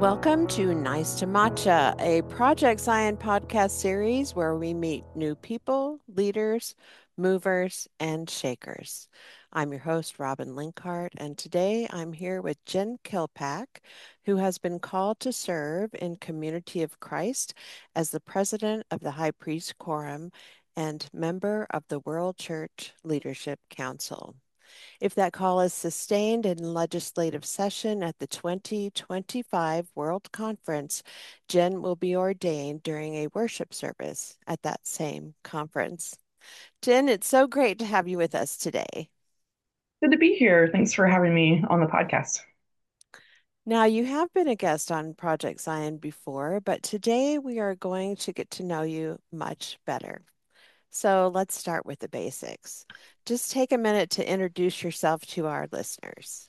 Welcome to Nice to Matcha, a Project Zion podcast series where we meet new people, leaders, movers, and shakers. I'm your host, Robin Linkart, and today I'm here with Jen Kilpack, who has been called to serve in Community of Christ as the president of the High Priest Quorum and member of the World Church Leadership Council. If that call is sustained in legislative session at the 2025 World Conference, Jen will be ordained during a worship service at that same conference. Jen, it's so great to have you with us today. Good to be here. Thanks for having me on the podcast. Now, you have been a guest on Project Zion before, but today we are going to get to know you much better. So let's start with the basics. Just take a minute to introduce yourself to our listeners.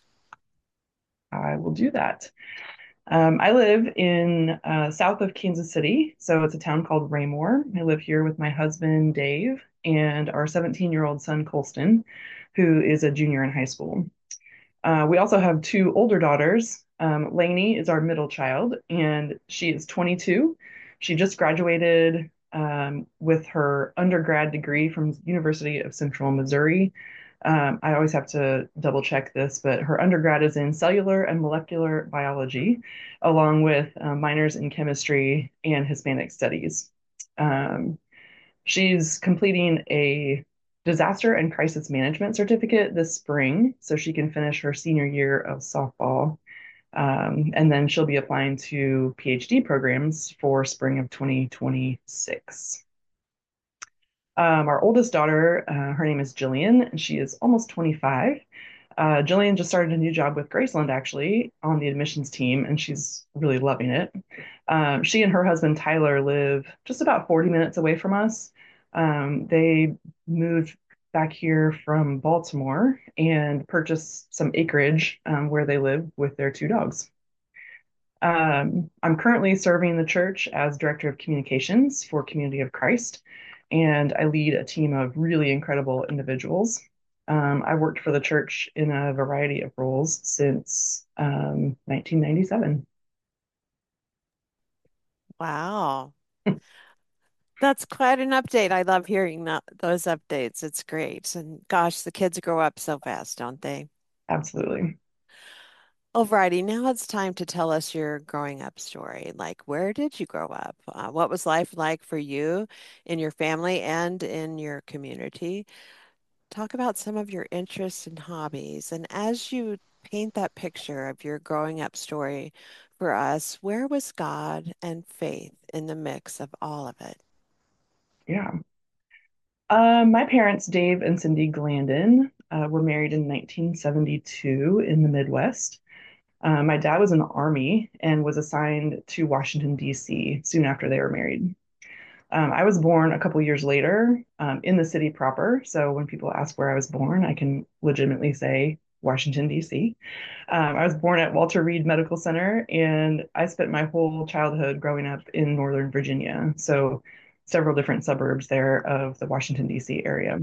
I will do that. I live in south of Kansas City, so it's a town called Raymore. I live here with my husband, Dave, and our 17-year-old son, Colston, who is a junior in high school. We also have two older daughters. Lainey is our middle child, and she is 22. She just graduated with her undergrad degree from University of Central Missouri. I always have to double check this, but her undergrad is in cellular and molecular biology, along with minors in chemistry and Hispanic studies. Um, she's completing a disaster and crisis management certificate this spring so she can finish her senior year of softball. And then she'll be applying to PhD programs for spring of 2026. Our oldest daughter, her name is Jillian, and she is almost 25. Jillian just started a new job with Graceland, actually, on the admissions team, and she's really loving it. She and her husband, Tyler, live just about 40 minutes away from us. They moved back here from Baltimore and purchased some acreage where they live with their two dogs. I'm currently serving the church as Director of Communications for Community of Christ, and I lead a team of really incredible individuals. I've worked for the church in a variety of roles since 1997. Wow. That's quite an update. I love hearing those updates. It's great. And gosh, the kids grow up so fast, don't they? Absolutely. Alrighty, now it's time to tell us your growing up story. Like, where did you grow up? What was life like for you, in your family, and in your community? Talk about some of your interests and hobbies. And as you paint that picture of your growing up story for us, where was God and faith in the mix of all of it? Yeah. My parents, Dave and Cindy Glandon, were married in 1972 in the Midwest. My dad was in the Army and was assigned to Washington, D.C. soon after they were married. I was born a couple years later in the city proper. So when people ask where I was born, I can legitimately say Washington, D.C. I was born at Walter Reed Medical Center, and I spent my whole childhood growing up in Northern Virginia. So several different suburbs there of the Washington, D.C. area.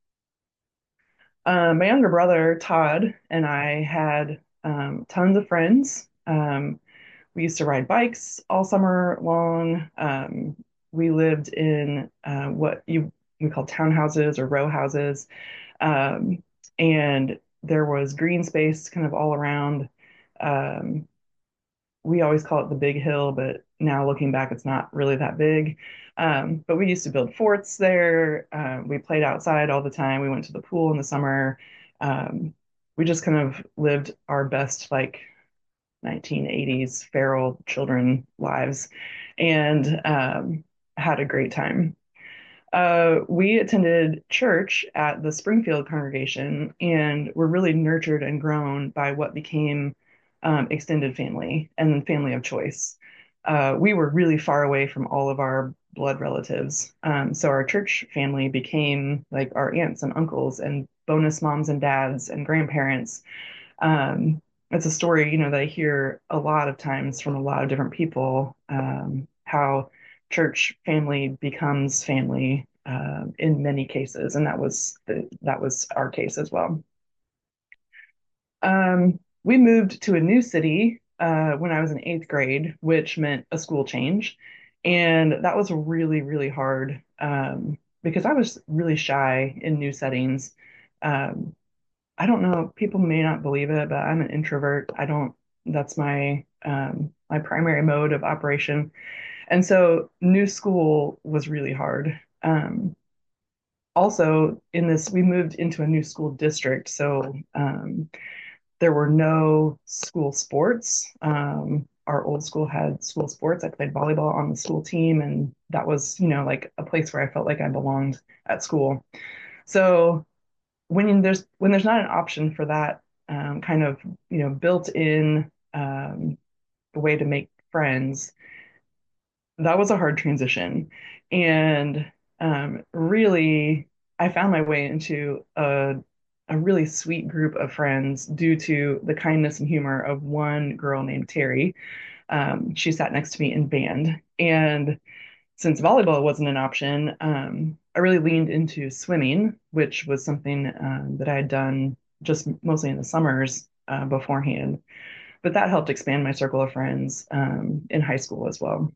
My younger brother, Todd, and I had tons of friends. We used to ride bikes all summer long. We lived in what we call townhouses or row houses. Um, and there was green space kind of all around. Um, we always call it the big hill, but now looking back, it's not really that big. But we used to build forts there. We played outside all the time. We went to the pool in the summer. Um, we just kind of lived our best, like 1980s feral children lives and had a great time. We attended church at the Springfield congregation and were really nurtured and grown by what became extended family and family of choice. We were really far away from all of our blood relatives. So our church family became like our aunts and uncles and bonus moms and dads and grandparents. It's a story, that I hear a lot of times from a lot of different people, how church family becomes family in many cases, and that was our case as well. We moved to a new city when I was in eighth grade, which meant a school change. And that was really, really hard because I was really shy in new settings. Um, I don't know, people may not believe it, but I'm an introvert. I don't, that's my primary mode of operation. And so new school was really hard. Also, in this, we moved into a new school district. So there were no school sports. Our old school had school sports. I played volleyball on the school team, and that was, like a place where I felt like I belonged at school. So when there's not an option for that kind of built in way to make friends, that was a hard transition. And really, I found my way into a really sweet group of friends due to the kindness and humor of one girl named Terry. She sat next to me in band. And since volleyball wasn't an option, I really leaned into swimming, which was something that I had done just mostly in the summers beforehand. But that helped expand my circle of friends in high school as well.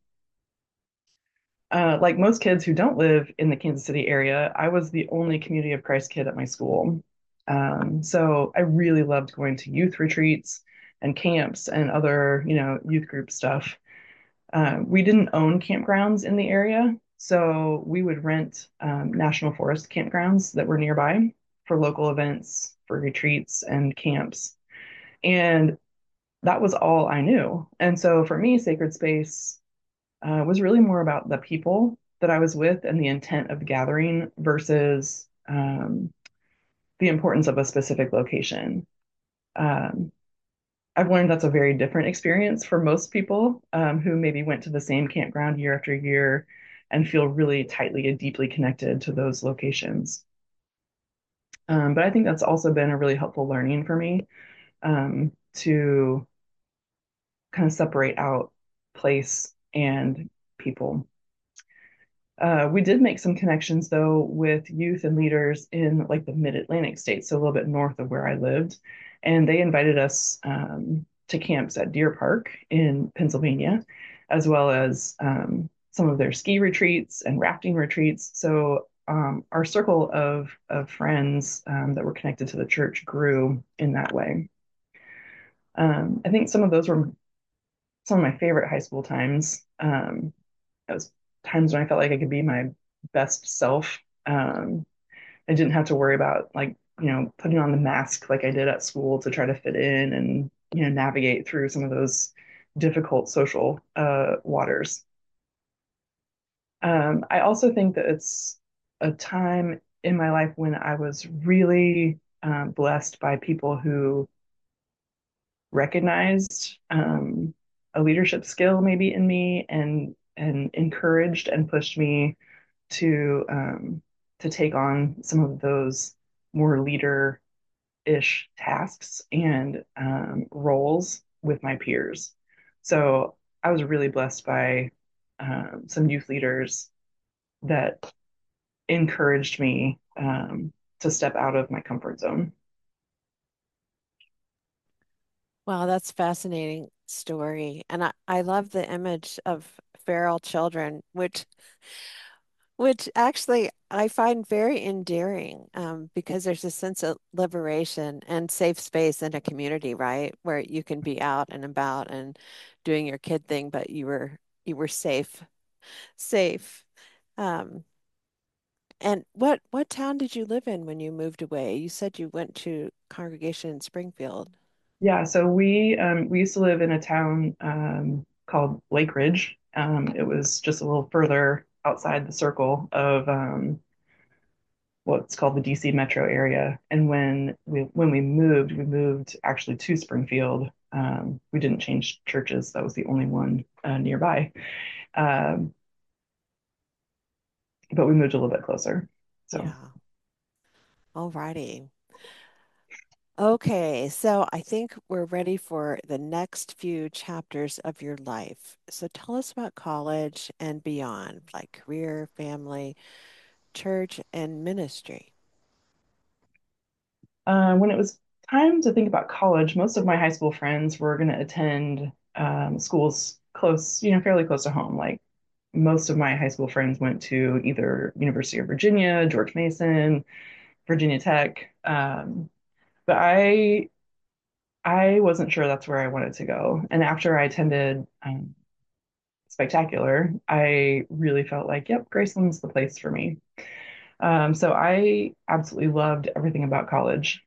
Like most kids who don't live in the Kansas City area, I was the only Community of Christ kid at my school. So I really loved going to youth retreats and camps and other, youth group stuff. We didn't own campgrounds in the area, so we would rent national forest campgrounds that were nearby for local events, for retreats and camps. And that was all I knew. And so for me, sacred space was really more about the people that I was with and the intent of the gathering versus the importance of a specific location. Um, I've learned that's a very different experience for most people who maybe went to the same campground year after year and feel really tightly and deeply connected to those locations. But I think that's also been a really helpful learning for me to kind of separate out place and people. We did make some connections though with youth and leaders in like the mid-Atlantic states, so a little bit north of where I lived, and they invited us to camps at Deer Park in Pennsylvania, as well as some of their ski retreats and rafting retreats. So our circle of friends that were connected to the church grew in that way. I think some of those were some of my favorite high school times. It was times when I felt like I could be my best self. I didn't have to worry about like, putting on the mask like I did at school to try to fit in and, navigate through some of those difficult social waters. I also think that it's a time in my life when I was really blessed by people who recognized a leadership skill maybe in me and encouraged and pushed me to take on some of those more leader-ish tasks and roles with my peers. So I was really blessed by some youth leaders that encouraged me to step out of my comfort zone. Wow, that's fascinating story. And I love the image of feral children, which actually I find very endearing because there's a sense of liberation and safe space in a community, right? Where you can be out and about and doing your kid thing, but you were safe. Um, and what town did you live in when you moved away? You said you went to congregation in Springfield. Yeah, so we used to live in a town called Lake Ridge. It was just a little further outside the circle of what's called the DC metro area. And when we moved, we moved actually to Springfield. We didn't change churches. That was the only one nearby. Um, but we moved a little bit closer. So Yeah. All righty. Okay, so I think we're ready for the next few chapters of your life. So tell us about college and beyond, like career, family, church, and ministry. when it was time to think about college, most of my high school friends were going to attend schools close, fairly close to home. Like most of my high school friends went to either University of Virginia, George Mason, Virginia Tech. But I wasn't sure that's where I wanted to go. And after I attended Spectacular, I really felt like, yep, Graceland's the place for me. So I absolutely loved everything about college.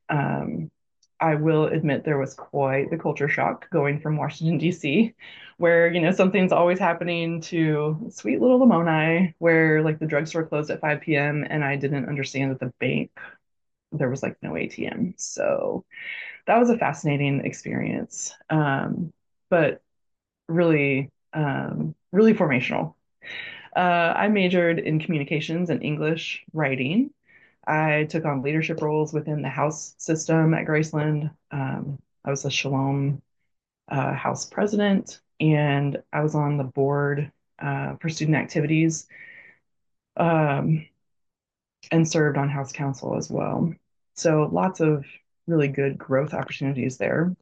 I will admit there was quite the culture shock going from Washington, D.C., where, something's always happening to sweet little Lamoni, where like the drugstore closed at 5 p.m. and I didn't understand that the bank, there was like no ATM. So that was a fascinating experience, but really, really formational. I majored in communications and English writing. I took on leadership roles within the house system at Graceland. I was a Shalom house president, and I was on the board for student activities um, and served on house council as well. So lots of really good growth opportunities there.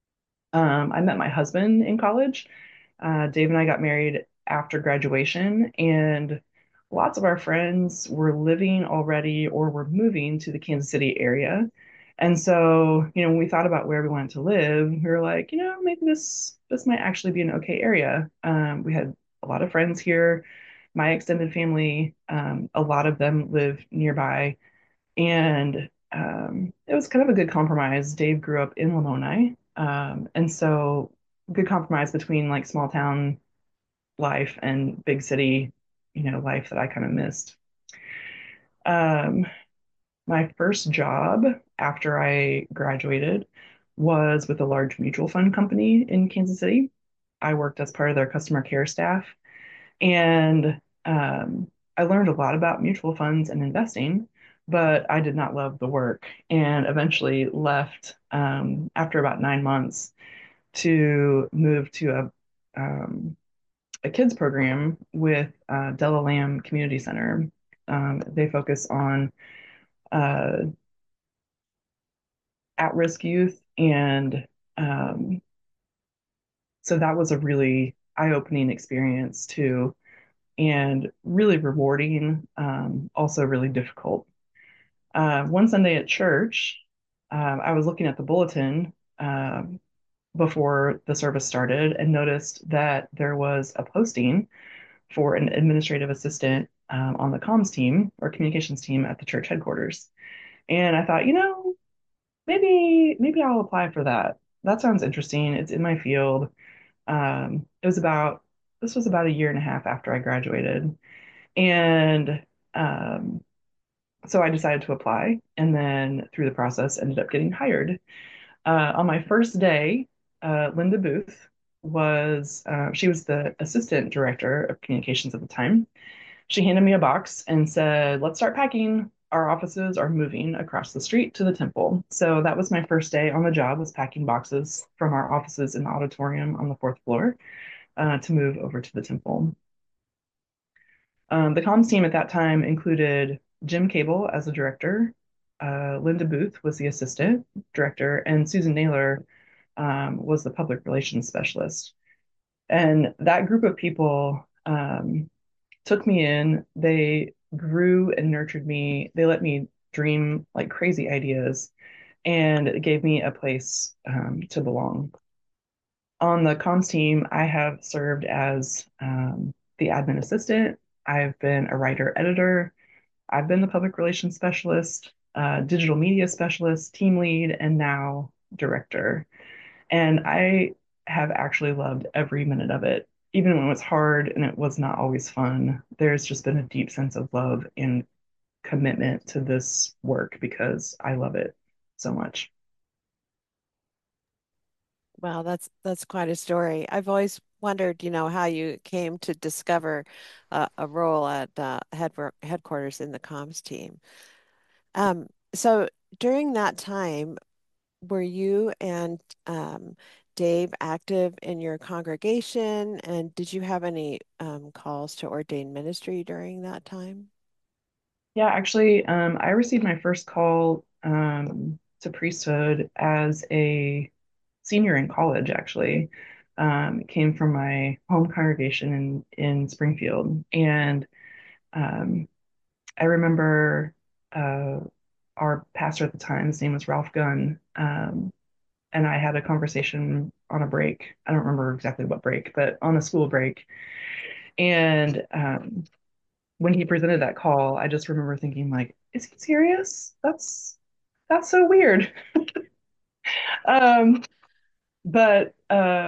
I met my husband in college. Dave and I got married after graduation, and lots of our friends were living already or were moving to the Kansas City area. And so, when we thought about where we wanted to live, we were like, maybe this might actually be an okay area. We had a lot of friends here, my extended family, a lot of them live nearby, and it was kind of a good compromise. Dave grew up in Lamoni, and so good compromise between like small town life and big city, life that I kind of missed. Um, my first job after I graduated was with a large mutual fund company in Kansas City. I worked as part of their customer care staff, and I learned a lot about mutual funds and investing, but I did not love the work and eventually left after about 9 months to move to a kids program with Della Lamb Community Center. They focus on uh, at-risk youth, and um, so that was a really eye-opening experience too, and really rewarding, also really difficult. One Sunday at church, I was looking at the bulletin before the service started and noticed that there was a posting for an administrative assistant on the comms team or communications team at the church headquarters. And I thought, maybe I'll apply for that. That sounds interesting. It's in my field. This was about a year and a half after I graduated. And um, so I decided to apply, and then through the process ended up getting hired. On my first day, Linda Booth she was the assistant director of communications at the time. She handed me a box and said, "Let's start packing. Our offices are moving across the street to the temple." So that was my first day on the job, was packing boxes from our offices in the auditorium on the fourth floor to move over to the temple. The comms team at that time included Jim Cable as the director, Linda Booth was the assistant director, and Susan Naylor was the public relations specialist. And that group of people took me in. They grew and nurtured me. They let me dream like crazy ideas and gave me a place to belong. On the comms team, I have served as the admin assistant. I've been a writer editor. I've been the public relations specialist, digital media specialist, team lead, and now director. And I have actually loved every minute of it. Even when it was hard and it was not always fun, there's just been a deep sense of love and commitment to this work because I love it so much. Wow, that's quite a story. I've always wondered, how you came to discover a role at headquarters in the comms team. So during that time, were you and Dave active in your congregation, and did you have any calls to ordain ministry during that time? Yeah, actually, I received my first call to priesthood as a senior in college, actually. It came from my home congregation in Springfield. And um, I remember uh, our pastor at the time, his name was Ralph Gunn, and I had a conversation on a break. I don't remember exactly what break, but on a school break. And when he presented that call, I just remember thinking, like, is he serious? That's so weird. Um, but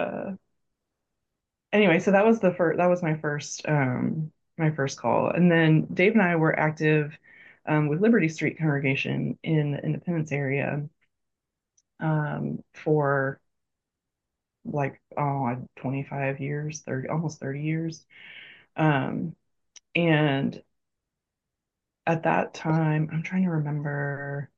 anyway, so that was the first that was my first call. And then Dave and I were active with Liberty Street congregation in the Independence area for like 25 years, 30 almost 30 years. Um, and at that time, I'm trying to remember.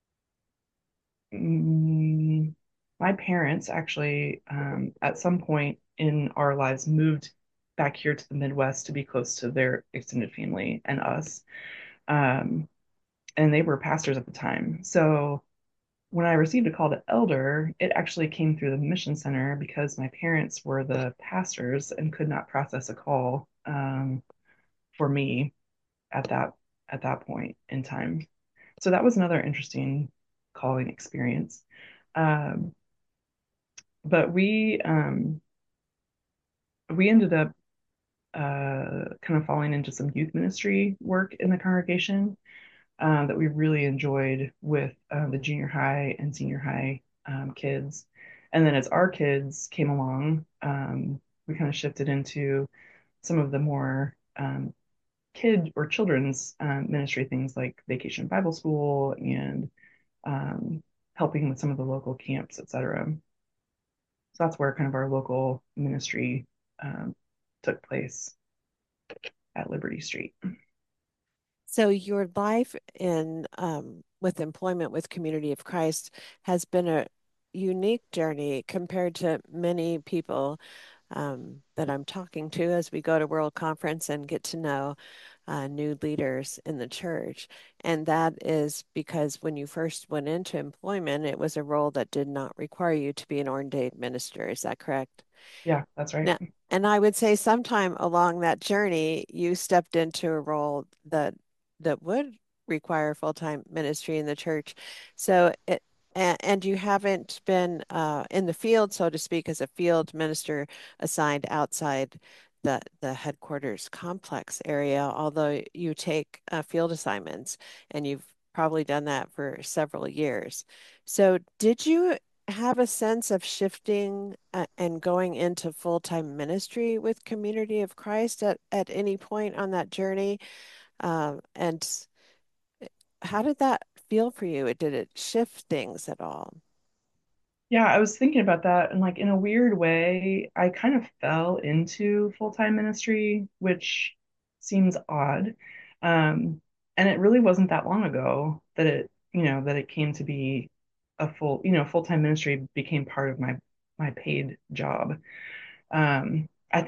Mm, my parents actually, at some point in our lives, moved back here to the Midwest to be close to their extended family and us. Um, and they were pastors at the time. So when I received a call to elder, it actually came through the mission center because my parents were the pastors and could not process a call for me at that point in time. So that was another interesting calling experience. Um, but we ended up kind of falling into some youth ministry work in the congregation that we really enjoyed with the junior high and senior high kids. And then as our kids came along, we kind of shifted into some of the more kid or children's ministry things like Vacation Bible School and um, helping with some of the local camps, etc. So that's where kind of our local ministry um, took place at Liberty Street. So your life in with employment with Community of Christ has been a unique journey compared to many people that I'm talking to as we go to World Conference and get to know new leaders in the church. And that is because when you first went into employment, it was a role that did not require you to be an ordained minister. Is that correct? Yeah, that's right. Now, and I would say sometime along that journey, you stepped into a role that would require full-time ministry in the church. So and you haven't been in the field, so to speak, as a field minister assigned outside the headquarters complex area, although you take field assignments, and you've probably done that for several years. So did you have a sense of shifting and going into full-time ministry with Community of Christ at any point on that journey? And how did that feel for you? Did it shift things at all? Yeah, I was thinking about that, and like in a weird way, I kind of fell into full-time ministry, which seems odd. Um, and it really wasn't that long ago that it came to be full-time ministry became part of my paid job. I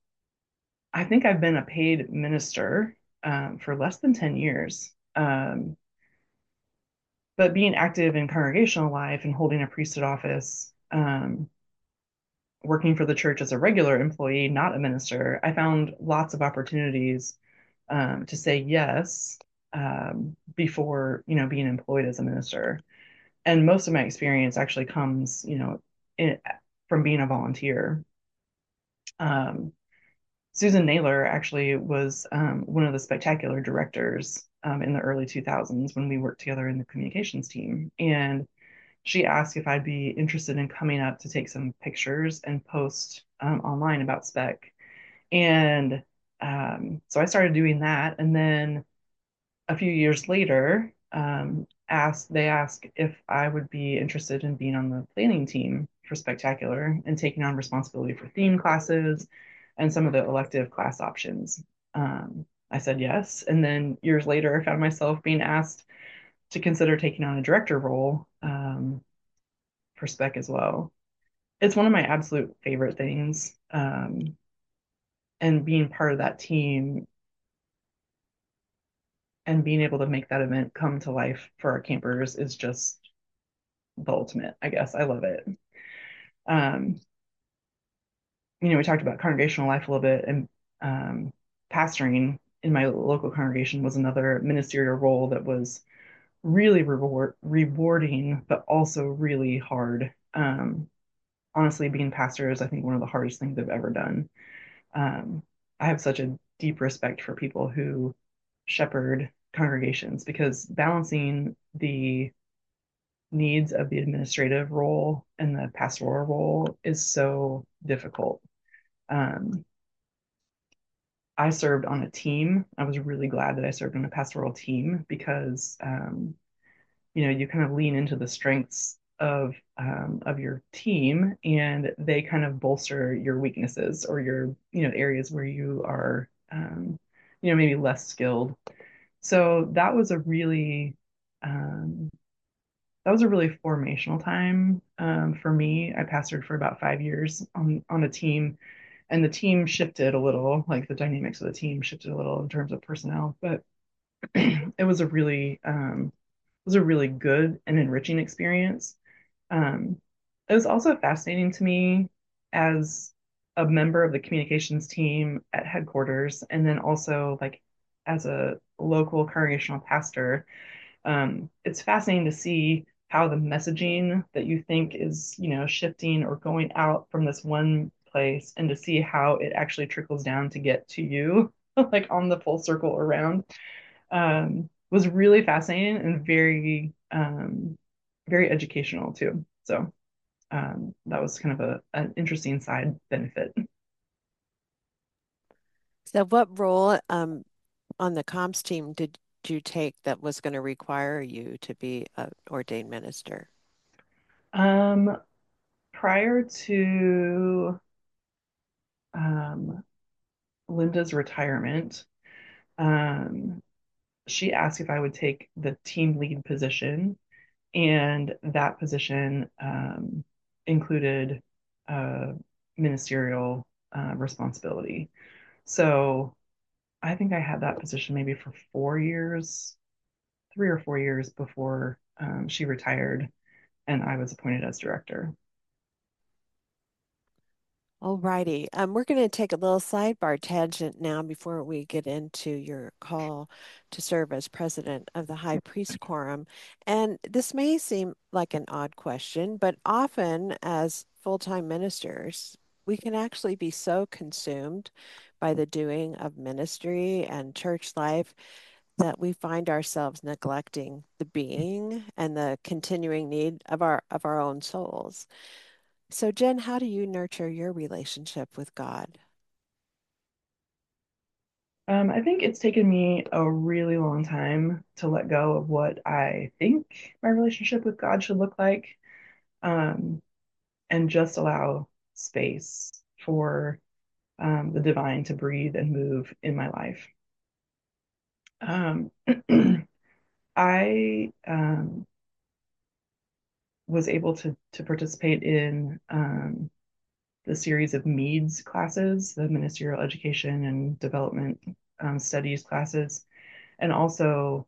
think I've been a paid minister for less than 10 years. But being active in congregational life and holding a priesthood office, working for the church as a regular employee, not a minister, I found lots of opportunities to say yes before being employed as a minister. And most of my experience actually comes in, from being a volunteer. Um, Susan Naylor actually was one of the spectacular directors in the early 2000s when we worked together in the communications team. And she asked if I'd be interested in coming up to take some pictures and post online about spec. And so I started doing that. And then a few years later, they asked if I would be interested in being on the planning team for Spectacular and taking on responsibility for theme classes and some of the elective class options. I said yes. And then years later, I found myself being asked to consider taking on a director role for Spec as well. It's one of my absolute favorite things. And being part of that team and being able to make that event come to life for our campers is just the ultimate, I guess. I love it. Um, we talked about congregational life a little bit, and um, pastoring in my local congregation was another ministerial role that was really rewarding, but also really hard. Honestly, being pastor is, I think, one of the hardest things I've ever done. Um, I have such a deep respect for people who shepherd congregations because balancing the needs of the administrative role and the pastoral role is so difficult. Um, I served on a team. I was really glad that I served on a pastoral team because you kind of lean into the strengths of your team, and they kind of bolster your weaknesses or your areas where you are maybe less skilled. So um, that was a really formational time for me. I pastored for about 5 years on a team, and the team shifted a little, like the dynamics of the team shifted a little in terms of personnel, but it was a really good and enriching experience. It was also fascinating to me as a member of the communications team at headquarters, and then also like as a local congregational pastor. It's fascinating to see how the messaging that you think is, shifting or going out from this one place, and to see how it actually trickles down to get to you, like on the full circle around, was really fascinating and very educational too. So that was kind of an interesting side benefit. So, what role on the comms team did you take that was going to require you to be an ordained minister? Um, Prior to um, Linda's retirement, um, she asked if I would take the team lead position, and that position included uh, ministerial responsibility. So I think I had that position maybe for 4 years, 3 or 4 years before she retired and I was appointed as director. Alrighty. We're going to take a little sidebar tangent now before we get into your call to serve as president of the High Priest Quorum. And this may seem like an odd question, but often as full-time ministers, we can actually be so consumed by the doing of ministry and church life that we find ourselves neglecting the being and the continuing need of our own souls. So, Jen, how do you nurture your relationship with God? I think it's taken me a really long time to let go of what I think my relationship with God should look like, um, and just allow space for the divine to breathe and move in my life. Um, I was able to participate in the series of MEADS classes, the Ministerial Education and Development Studies classes, and also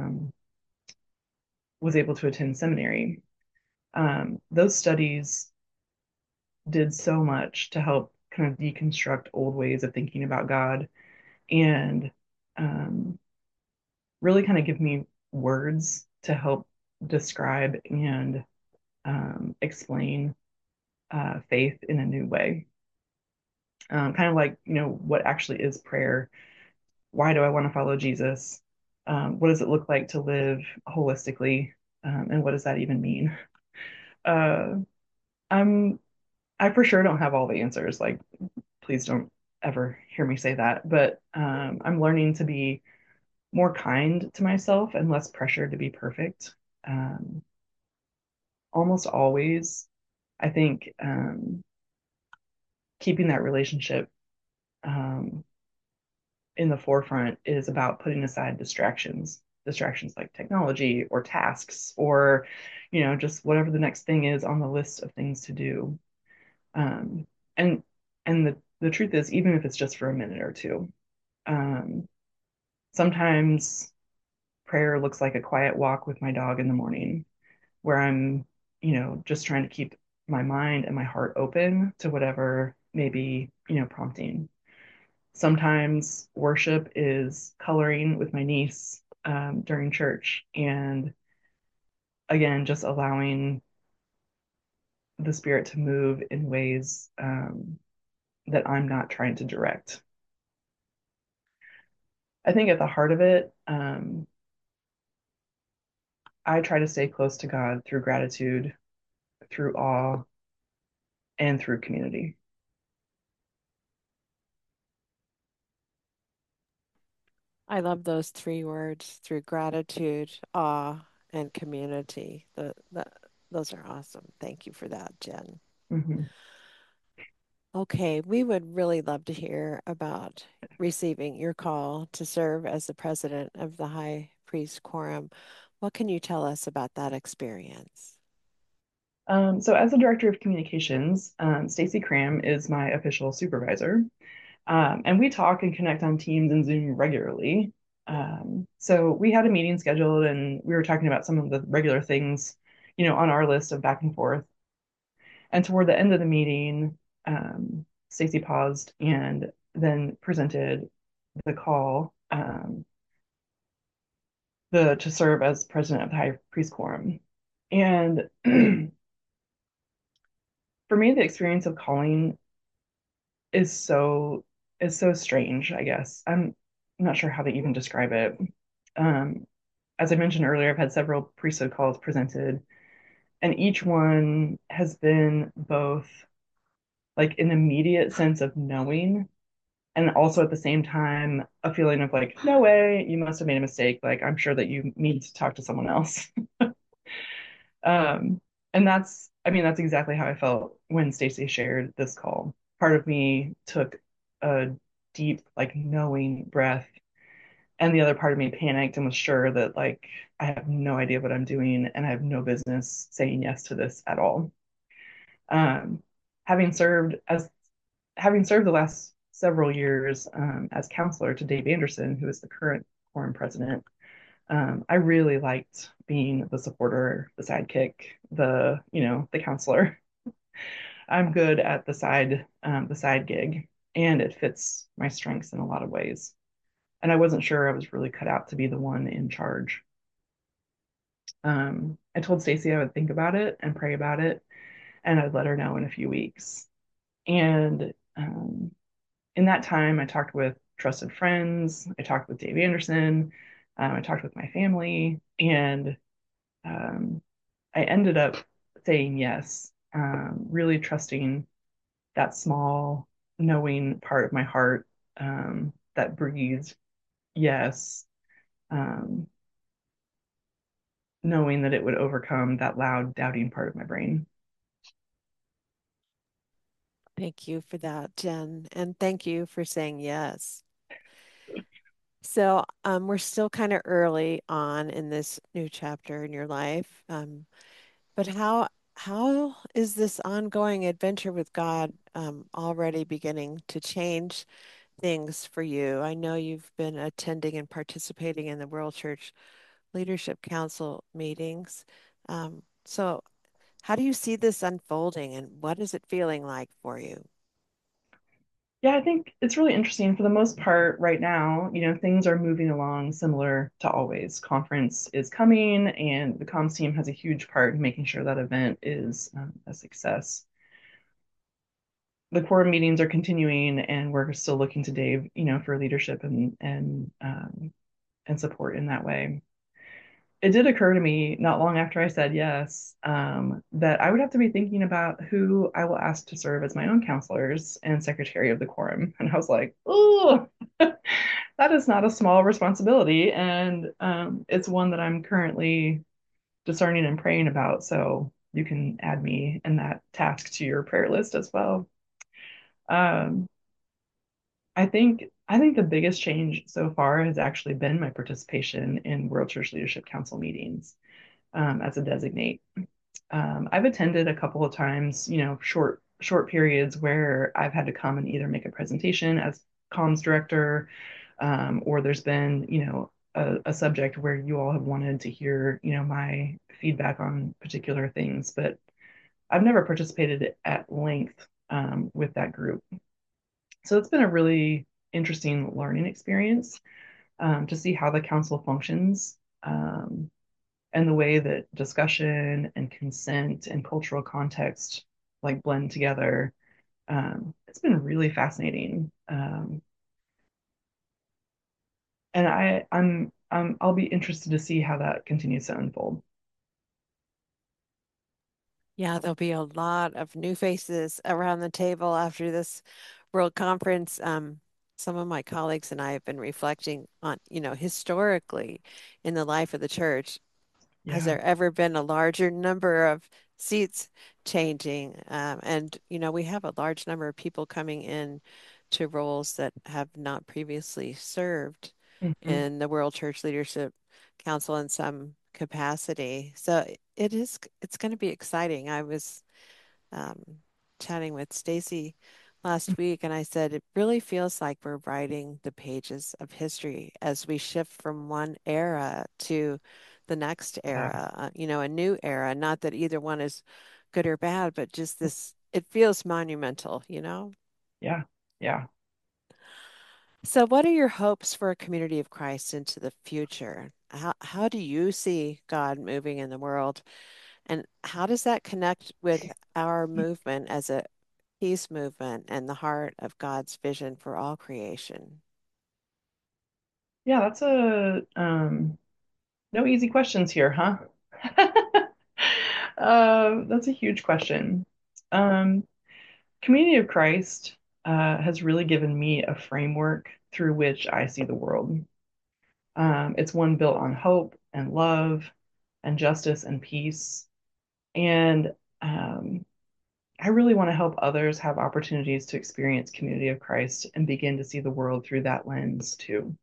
was able to attend seminary. Those studies did so much to help kind of deconstruct old ways of thinking about God and um, really kind of give me words to help describe and explain faith in a new way. Kind of like, what actually is prayer? Why do I want to follow Jesus? What does it look like to live holistically? And what does that even mean? Uh, I'm I for sure don't have all the answers. Like, please don't ever hear me say that. But I'm learning to be more kind to myself and less pressure to be perfect. Um, Almost always, I think keeping that relationship um, in the forefront is about putting aside distractions like technology or tasks or, just whatever the next thing is on the list of things to do. Um, and the truth is, even if it's just for a minute or two, um, sometimes prayer looks like a quiet walk with my dog in the morning where I'm, just trying to keep my mind and my heart open to whatever may be, prompting. Sometimes worship is coloring with my niece during church, and again, just allowing the spirit to move in ways that I'm not trying to direct. I think at the heart of it, I try to stay close to God through gratitude, through awe, and through community. I love those three words through gratitude, awe, and community. Those are awesome. Thank you for that, Jen. Mhm. Okay, we would really love to hear about receiving your call to serve as the president of the High Priest Quorum. What can you tell us about that experience? So, as the director of communications, Stacy Cram is my official supervisor, and we talk and connect on Teams and Zoom regularly. So, we had a meeting scheduled, and we were talking about some of the regular things, on our list of back and forth. And toward the end of the meeting, Stacy paused and then presented the call to serve as president of the High Priest Quorum. And for me, the experience of calling is so is so strange, I guess. I'm not sure how to even describe it. Um, as I mentioned earlier, I've had several priesthood calls presented, and each one has been both like an immediate sense of knowing and also at the same time a feeling of like, no way, you must have made a mistake. Like, I'm sure that you need to talk to someone else. Um, and that's exactly how I felt when Stacey shared this call. Part of me took a deep, like, knowing breath, and the other part of me panicked and was sure that, like, I have no idea what I'm doing and I have no business saying yes to this at all. Um, having served as having served the last several years as counselor to Dave Anderson, who is the current quorum president, I really liked being the supporter, the sidekick, the counselor. I'm good at the side gig, and it fits my strengths in a lot of ways. And I wasn't sure I was really cut out to be the one in charge. I told Stacey I would think about it and pray about it, and I'd let her know in a few weeks. And in that time, I talked with trusted friends, I talked with Dave Anderson, I talked with my family, and um, I ended up saying yes, really trusting that small, knowing part of my heart that breathed yes, um, knowing that it would overcome that loud, doubting part of my brain. Thank you for that, Jen, and thank you for saying yes. So, we're still kind of early on in this new chapter in your life. But how is this ongoing adventure with God already beginning to change things for you? I know you've been attending and participating in the World Church Leadership Council meetings. So how do you see this unfolding and what is it feeling like for you? Yeah, I think it's really interesting. For the most part, right now, things are moving along similar to always. Conference is coming, and the comms team has a huge part in making sure that event is a success. The quorum meetings are continuing, and we're still looking to Dave, for leadership and support in that way. It did occur to me not long after I said yes, that I would have to be thinking about who I will ask to serve as my own counselors and secretary of the quorum. And I was like, oh, that is not a small responsibility. And it's one that I'm currently discerning and praying about. So you can add me in that task to your prayer list as well. Um, I think the biggest change so far has actually been my participation in World Church Leadership Council meetings as a designate. I've attended a couple of times, short periods where I've had to come and either make a presentation as comms director, or there's been, a subject where you all have wanted to hear, my feedback on particular things, but I've never participated at length with that group. So it's been a really interesting learning experience to see how the council functions and the way that discussion and consent and cultural context like blend together. It's been really fascinating. And I'll be interested to see how that continues to unfold. Yeah, there'll be a lot of new faces around the table after this World Conference. Some of my colleagues and I have been reflecting on, historically in the life of the church. Has Yeah. there ever been a larger number of seats changing? We have a large number of people coming in to roles that have not previously served Hmm. in the World Church Leadership Council in some capacity. So it's going to be exciting. I was um, chatting with Stacy last week, and I said it really feels like we're writing the pages of history as we shift from one era to the next Yeah. era, a new era. Not that either one is good or bad, but just this, it feels monumental. Yeah. Yeah. So, what are your hopes for a community of Christ into the future? How do you see God moving in the world? And how does that connect with our movement as a peace movement and the heart of God's vision for all creation? Yeah, that's a no easy questions here, huh? That's a huge question. Um, Community of Christ has really given me a framework through which I see the world. It's one built on hope and love and justice and peace. And um, I really want to help others have opportunities to experience Community of Christ and begin to see the world through that lens too.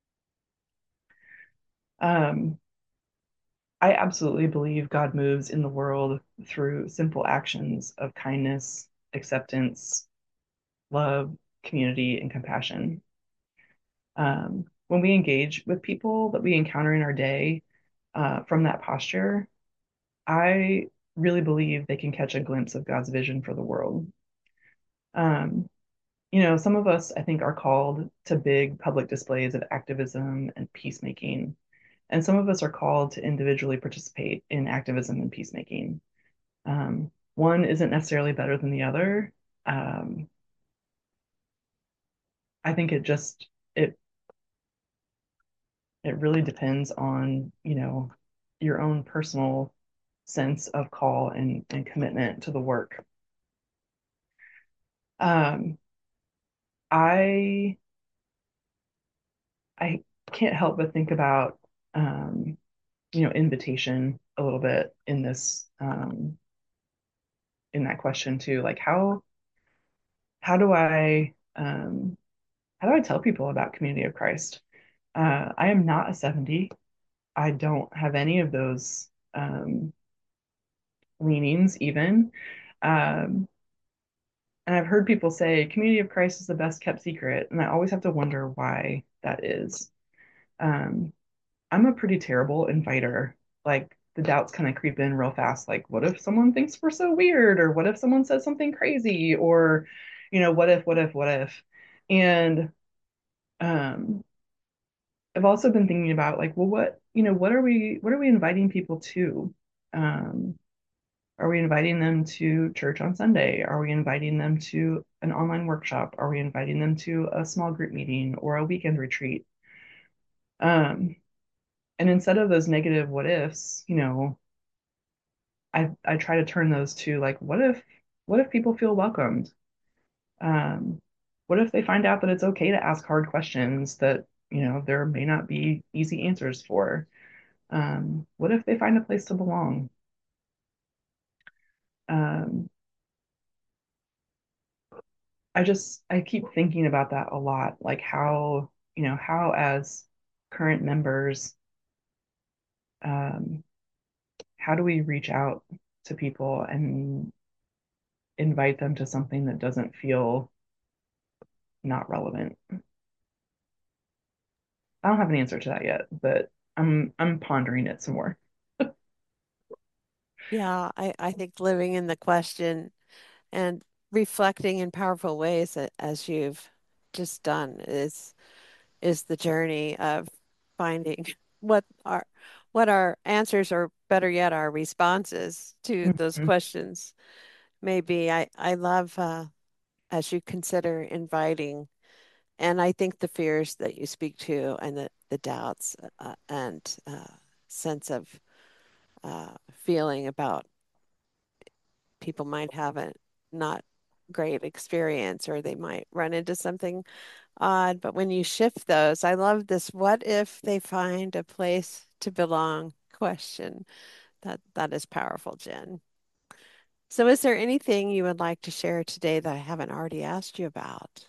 Um, I absolutely believe God moves in the world through simple actions of kindness, acceptance, love, community, and compassion. When we engage with people that we encounter in our day from that posture, I really believe they can catch a glimpse of God's vision for the world. Um, some of us, I think, are called to big public displays of activism and peacemaking. And some of us are called to individually participate in activism and peacemaking. One isn't necessarily better than the other. Um, I think it it really depends on, your own personal sense of call and commitment to the work. Um, I I can't help but think about invitation a little bit in this in that question too. Like how do I how do I tell people about Community of Christ? I am not a 70. I don't have any of those leanings even. Um, and I've heard people say Community of Christ is the best kept secret, and I always have to wonder why that is. Um, I'm a pretty terrible inviter. Like the doubts kind of creep in real fast. Like, what if someone thinks we're so weird? Or what if someone says something crazy? Or, what if? And um, I've also been thinking about like, well, what are we inviting people to? Um, are we inviting them to church on Sunday? Are we inviting them to an online workshop? Are we inviting them to a small group meeting or a weekend retreat? Um, and instead of those negative what ifs, I try to turn those to like, what if people feel welcomed? Um, what if they find out that it's okay to ask hard questions that, there may not be easy answers for? What if they find a place to belong? Um, I keep thinking about that a lot, like how as current members, um, how do we reach out to people and invite them to something that doesn't feel not relevant? I don't have an answer to that yet, but I'm pondering it some more. Yeah, I think living in the question and reflecting in powerful ways as you've just done is the journey of finding what our what our answers or better yet our responses to those Mhm. questions may be. I love as you consider inviting, and I think the fears that you speak to and the doubts and sense of feeling about people might have a not great experience or they might run into something odd. But when you shift those, I love this what if they find a place to belong question. That is powerful, Jen. So is there anything you would like to share today that I haven't already asked you about?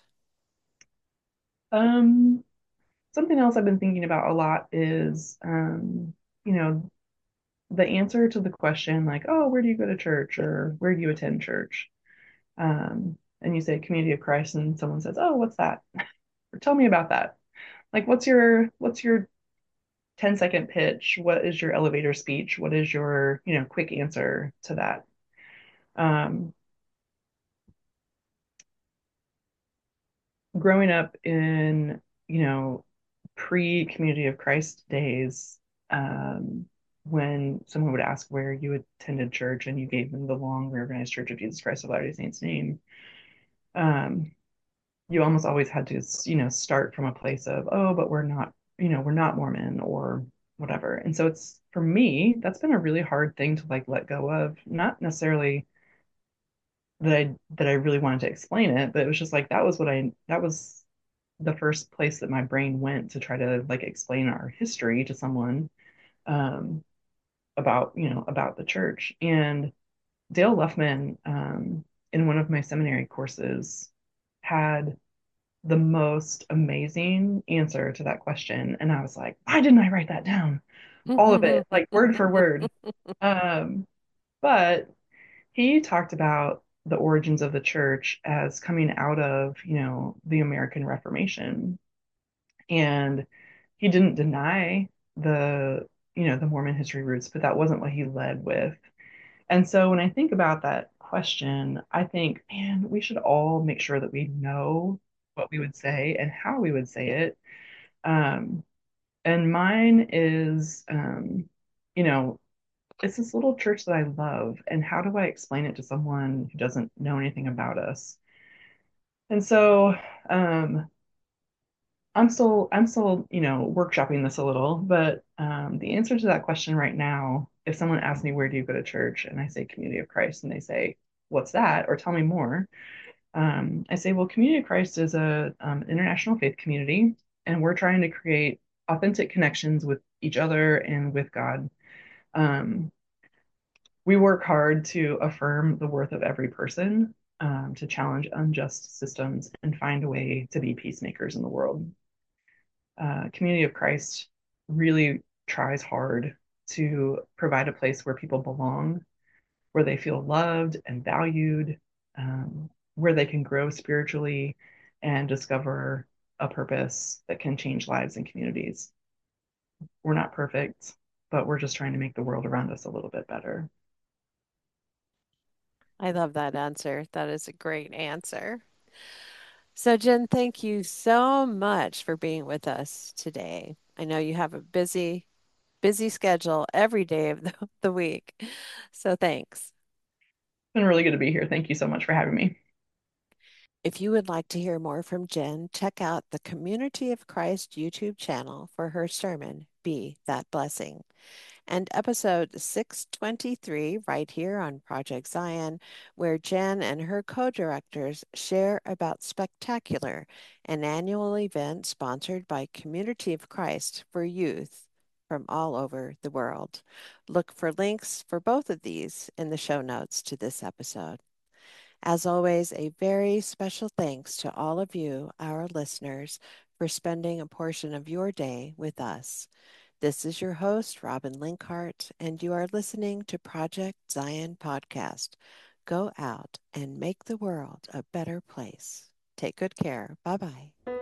Um, Something else I've been thinking about a lot is, you know, the answer to the question like, oh, where do you go to church or where do you attend church? And you say Community of Christ, and someone says, oh, what's that? Or tell me about that. Like, what's your 10-second pitch? What is your elevator speech? What is your, quick answer to that? Um, Growing up in, you know, pre-Community of Christ days, um, when someone would ask where you attended church and you gave them the long reorganized Church of Jesus Christ of Latter-day Saints name, um, you almost always had to, start from a place of, oh, but we're not Mormon or whatever. And so it's for me, that's been a really hard thing to like let go of. Not necessarily that I really wanted to explain it, but it was just like that was the first place that my brain went to try to like explain our history to someone um, about the church. And Dale Luffman, in one of my seminary courses, had the most amazing answer to that question. And I was like, why didn't I write that down? All of it, like word for word. Um, but he talked about the origins of the church as coming out of, the American Reformation. And he didn't deny the Mormon history roots, but that wasn't what he led with. And so when I think about that question, I think, man, we should all make sure that we know what we would say and how we would say it. Um, and mine is, you know, it's this little church that I love. And how do I explain it to someone who doesn't know anything about us? And so, um, I'm still, workshopping this a little, but the answer to that question right now, if someone asks me where do you go to church, and I say Community of Christ, and they say, "What's that?" or "Tell me more," I say, "Well, Community of Christ is a international faith community, and we're trying to create authentic connections with each other and with God. Um, we work hard to affirm the worth of every person." To challenge unjust systems and find a way to be peacemakers in the world. Community of Christ really tries hard to provide a place where people belong, where they feel loved and valued, where they can grow spiritually and discover a purpose that can change lives and communities. We're not perfect, but we're just trying to make the world around us a little bit better. I love that answer. That is a great answer. So, Jen, thank you so much for being with us today. I know you have a busy schedule every day of the week. So thanks. It's been really good to be here. Thank you so much for having me. If you would like to hear more from Jen, check out the Community of Christ YouTube channel for her sermon, Be That Blessing, and episode 623 right here on Project Zion, where Jen and her co-directors share about Spectacular, an annual event sponsored by Community of Christ for youth from all over the world. Look for links for both of these in the show notes to this episode. As always, a very special thanks to all of you, our listeners, for spending a portion of your day with us. This is your host, Robin Linkhart, and you are listening to Project Zion Podcast. Go out and make the world a better place. Take good care. Bye bye.